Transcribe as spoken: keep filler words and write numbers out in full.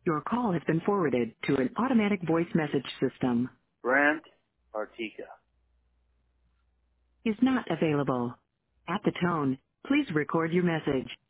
Your call has been forwarded to an automatic voice message system. Brent Artica. Is not available. At the tone, please record your message.